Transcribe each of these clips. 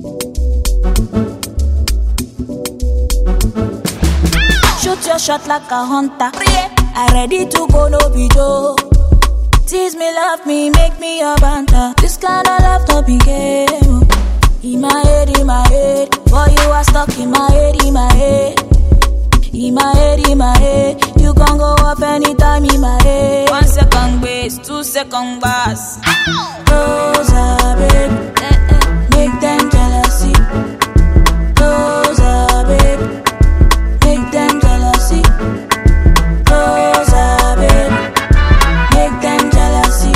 Shoot your shot like a hunter. I ready to go, no be joke. Tease me, love me, make me your banter. This kind of love no be game. In my head, boy you are stuck in my head, in my head. In my head, you can go up anytime in my head. 1 second bass, 2 second bass. Rosa, babe, make them jealousy. Rosa, babe, make them jealousy. Rosa, babe, make them jealousy.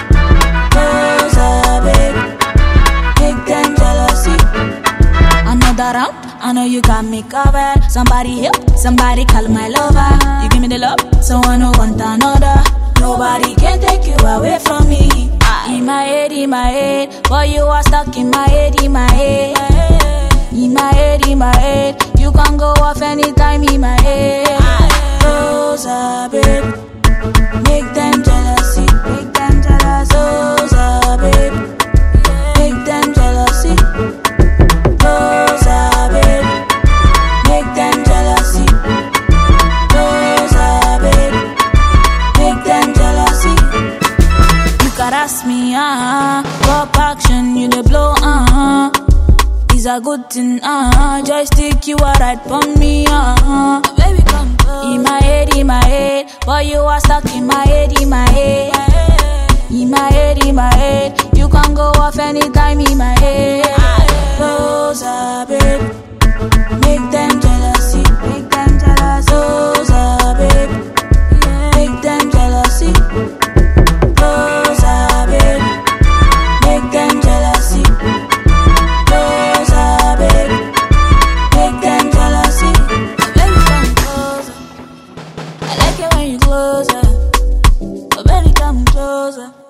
Rosa, babe, make them jealousy. Another round, I know you got me covered. Somebody help, somebody call my lover. You give me the love, so I don't want another. Nobody can take you away from me. In my head, boy you are stuck in my head, in my head. In my head, you can go off anytime in my head. Rosa, babe, make them jealousy, make them jealous. Rosa, babe, make them jealousy. Rosa, babe, make them jealousy. Rosa, babe, make them jealousy. You could ask me, pop action, you the blow, It's a good thing, joystick, you are right for me, Baby, come close. In my head, boy, you are stuck in my head, in my head. In my head, you can go off anytime in my head. Rosa, babe, make them jealousy, make them jealous. Rosa, babe, make them jealousy. Rosa, babe, make them jealousy. Rosa, babe, make them jealousy. Baby, come closer. I like it when you closer. Baby, come closer.